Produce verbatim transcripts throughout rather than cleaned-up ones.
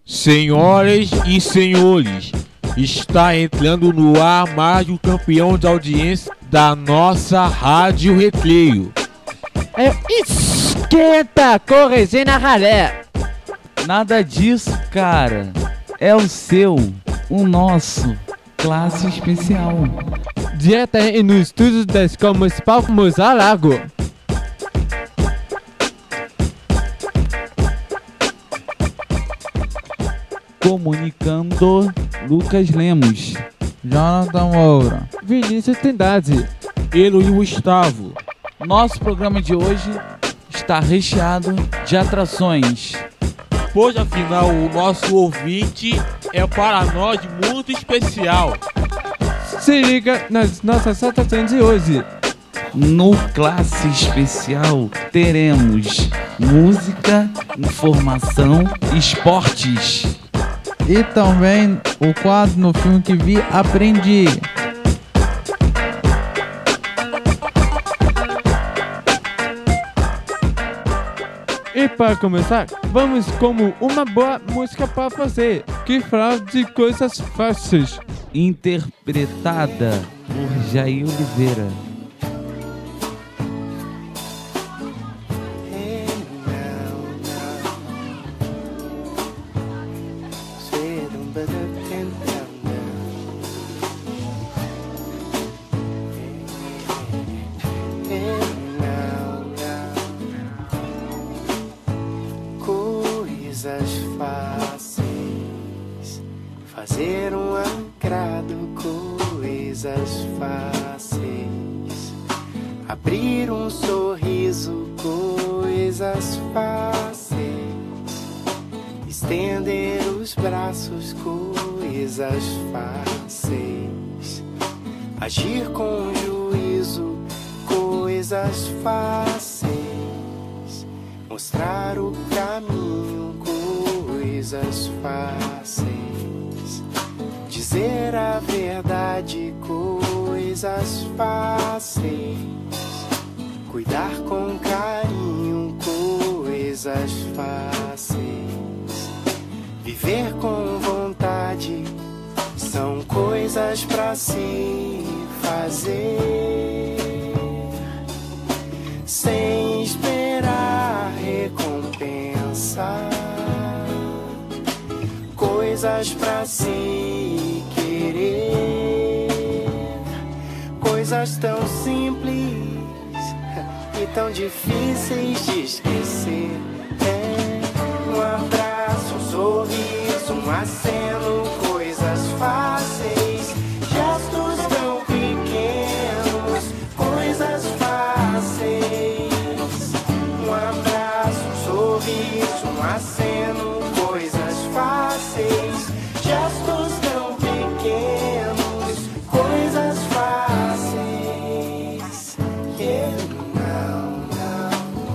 Senhoras e senhores, está entrando no ar mais um campeão de audiência da nossa Rádio Recreio. É, esquenta, correzinha ralé. Nada disso, cara. É o seu, o nosso, classe especial. Direto aí no estúdio da Escola Municipal Mozar Lago. Comunicando Lucas Lemos, Jonathan Moura, Vinícius Trindade, Elo e Gustavo. Nosso programa de hoje está recheado de atrações. Pois afinal o nosso ouvinte é para nós muito especial. Se liga nas nossas atrações de hoje. No Classe Especial teremos música, informação, esportes. e também o quadro no filme que vi, aprendi. E para começar, vamos com uma boa música para você, que fala de coisas fáceis. Interpretada por Jair Oliveira. Coisas fáceis, fazer um agrado, coisas fáceis, abrir um sorriso, coisas fáceis, estender os braços, coisas fáceis, agir com juízo, coisas fáceis, mostrar o caminho, coisas fáceis, dizer a verdade, coisas fáceis, cuidar com carinho, coisas fáceis, viver com vontade, são coisas pra se fazer, sem esperar recompensa, coisas pra se querer, coisas tão simples e tão difíceis de esquecer. É um abraço, um sorriso, um aceno, coisas fáceis, gestos tão pequenos, coisas fáceis. Um abraço, um sorriso, um aceno, coisas fáceis, gestos tão pequenos, coisas fáceis. Yeah, não, não.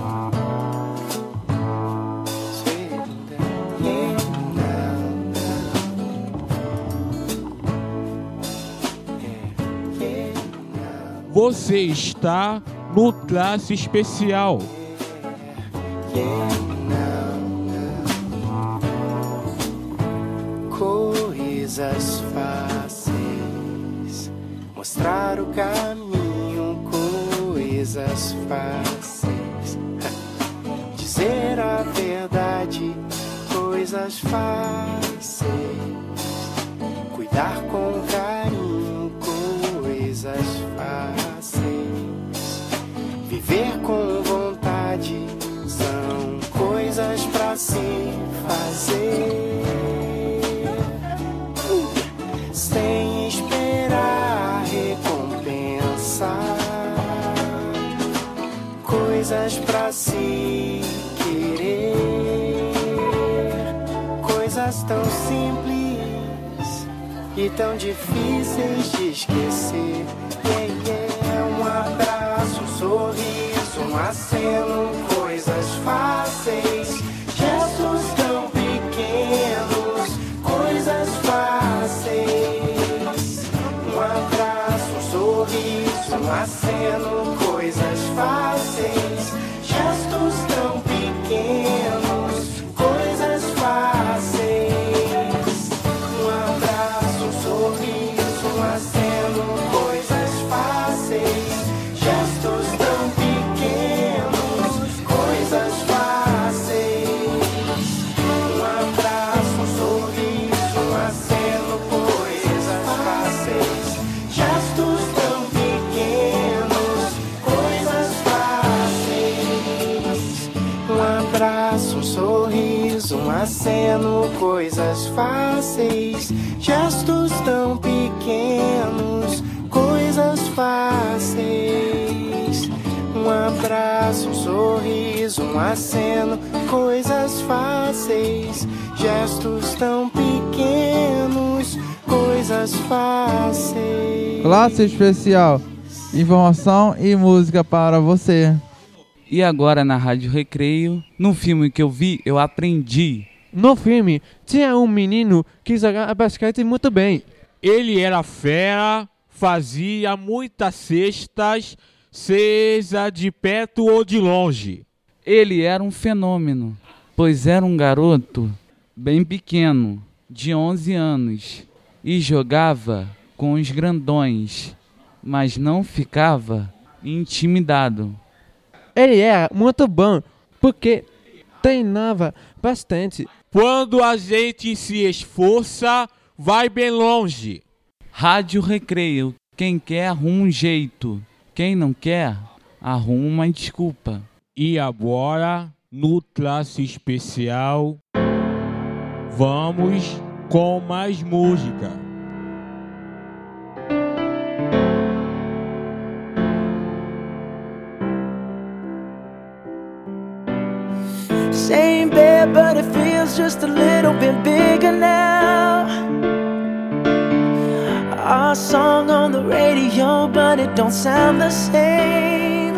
Yeah, não, não. Yeah, não. Você está no Classe Especial. Yeah, não, não. Coisas fáceis, mostrar o caminho, coisas fáceis, dizer a verdade, coisas fáceis, cuidar com carinho, coisas fáceis, viver com vontade, são coisas pra se fazer, sem esperar recompensa, coisas pra se querer, coisas tão simples e tão difíceis de esquecer. Yeah, yeah. Um abraço, um sorriso, um aceno, coisas fáceis, gestos tão pequenos, coisas fáceis. Um abraço, um sorriso, um aceno, coisas fáceis, gestos tão pequenos, coisas fáceis. aceno coisas fáceis, gestos tão pequenos, coisas fáceis. Um abraço, um sorriso, um aceno, coisas fáceis, gestos tão pequenos, coisas fáceis. Classe especial, informação e música para você. E agora na Rádio Recreio, no filme que eu vi, eu aprendi. No filme, tinha um menino que jogava basquete muito bem. Ele era fera, fazia muitas cestas, seja de perto ou de longe. Ele era um fenômeno, pois era um garoto bem pequeno, de onze anos, e jogava com os grandões, mas não ficava intimidado. Ele era muito bom, porque treinava bastante. Quando a gente se esforça, vai bem longe. Rádio Recreio, quem quer arruma um jeito, quem não quer, arruma uma desculpa. E agora, no classe especial, vamos com mais música. Same bed, but it feels just a little bit bigger now. Our song on the radio, but it don't sound the same.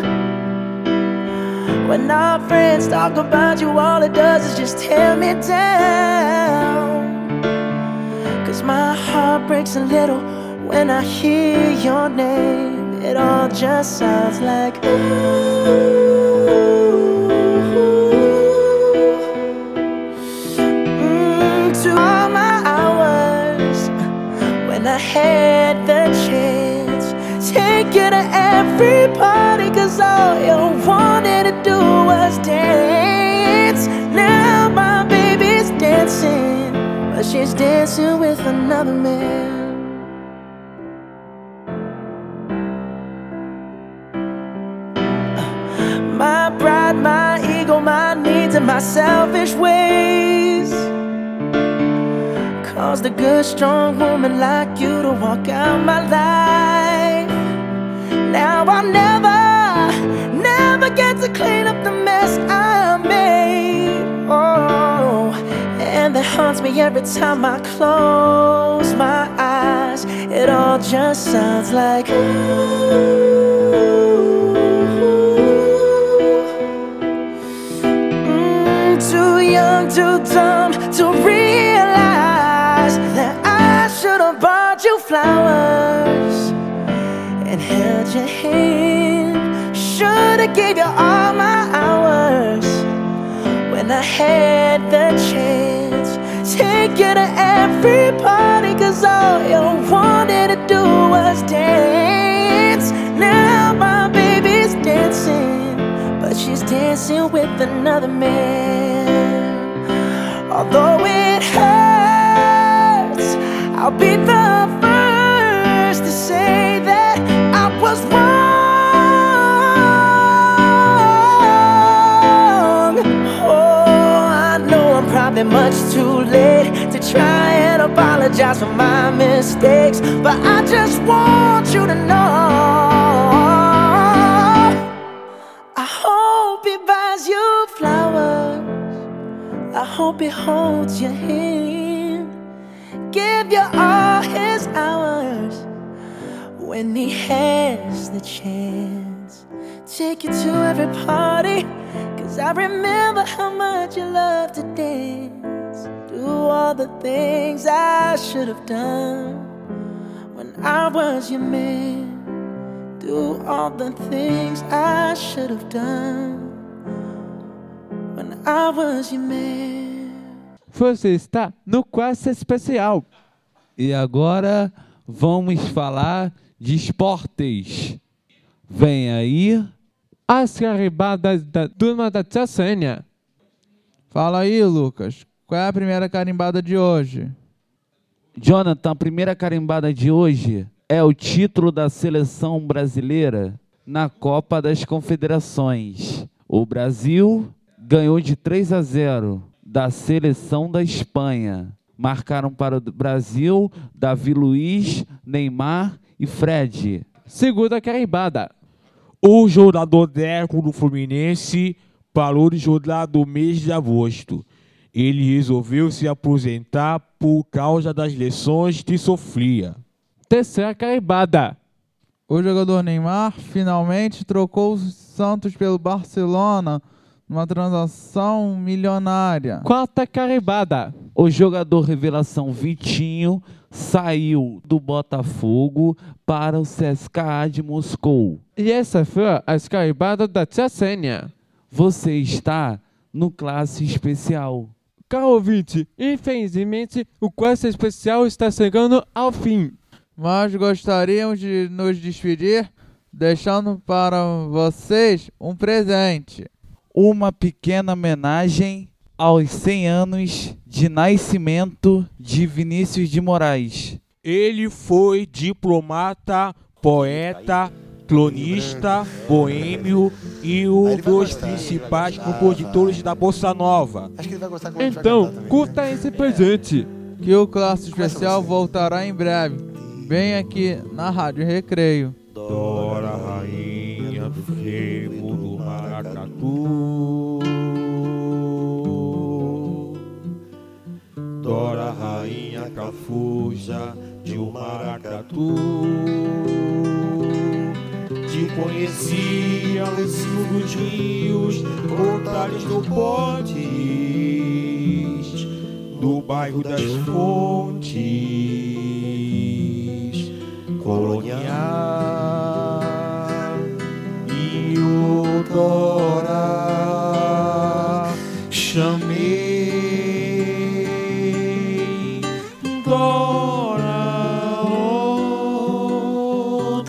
When our friends talk about you, all it does is just tear me down. Cause my heart breaks a little when I hear your name. It all just sounds like ooh. I had the chance, take you to every party, cause all you wanted to do was dance. Now my baby's dancing, but she's dancing with another man. My pride, my ego, my needs, and my selfish ways caused a good, strong woman like you to walk out my life. Now I'll never, never get to clean up the mess I made. Oh, and that haunts me every time I close my eyes. It all just sounds like ooh. Mm, too young, too dumb to realize that I should have bought you flowers and held your hand. Should have gave you all my hours when I had the chance. Take you to every party, cause all you wanted to do was dance. Now my baby's dancing, but she's dancing with another man. Although it hurts, I'll be the first to say that I was wrong. Oh, I know I'm probably much too late to try and apologize for my mistakes, but I just want you to know I hope he buys you flowers, I hope he holds your hand, give you all his hours when he has the chance. Take you to every party, cause I remember how much you loved to dance. Do all the things I should have done when I was your man. Do all the things I should have done when I was your man. Você está no Classe Especial. E agora vamos falar de esportes. Vem aí As carimbadas da turma da Tia Sênia. Fala aí, Lucas. Qual é a primeira carimbada de hoje? Jonathan, a primeira carimbada de hoje é o título da seleção brasileira na Copa das Confederações. O Brasil ganhou de três a zero da seleção da Espanha. Marcaram para o Brasil Davi Luiz, Neymar e Fred. Segunda carimbada. O jogador Deco do Fluminense parou de jogar do mês de agosto. Ele resolveu se aposentar por causa das lesões que sofria. Terceira carimbada. O jogador Neymar finalmente trocou o Santos pelo Barcelona numa transação milionária. Quarta carimbada. O jogador revelação Vitinho saiu do Botafogo para o C S K A de Moscou. E essa foi a carimbada da tia Sênia. Você está no Classe Especial. Caro ouvinte, infelizmente o Classe Especial está chegando ao fim. Mas gostaríamos de nos despedir deixando para vocês um presente. Uma pequena homenagem aos cem anos de nascimento de Vinícius de Moraes. Ele foi diplomata, poeta, cronista, boêmio e um dos principais compositores da Bossa Nova. Acho que ele vai gostar quando a gente vai Então, cantar também. curta esse presente. Que o Classe Especial voltará em breve. Bem aqui na Rádio Recreio. Dora, rainha do frevo do maracatu. Dora, rainha cafuja de um maracatu. Te conhecia nos silvos rios, portais do Potes, do bairro das Fontes, colonial. E o Dora chamei Dora, oh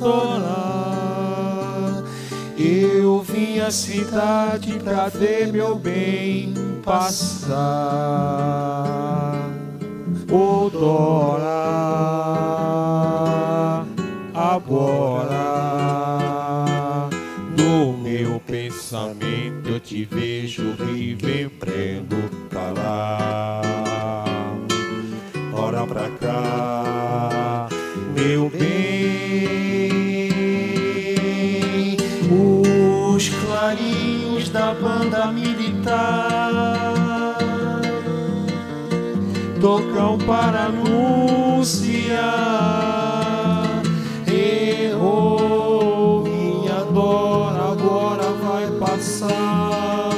Dora. Eu vim à cidade pra ver meu bem passar. Oh Dora, agora no meu pensamento eu te vejo revembrando pra lá. Ora pra cá, meu bem, os clarinhos da banda militar tocam para anunciar. Errou, minha Dora, agora vai passar.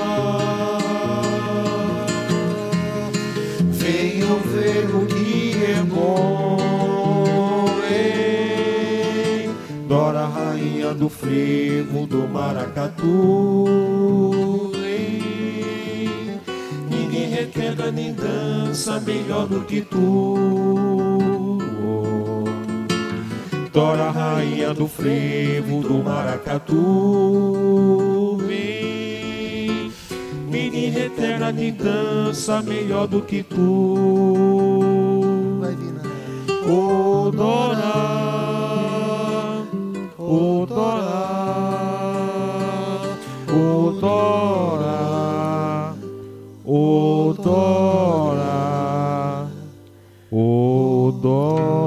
Venham ver o que é bom, ei. Dora, rainha do frevo do maracatu, ei. Ninguém requebra nem dança melhor do que tu. Dora, rainha do frevo do maracatu, vem. Menina eterna de dança melhor do que tu. Vai vir, né? Ô Dora, ô Dora, ô Dora, ô Dora, ô Dora.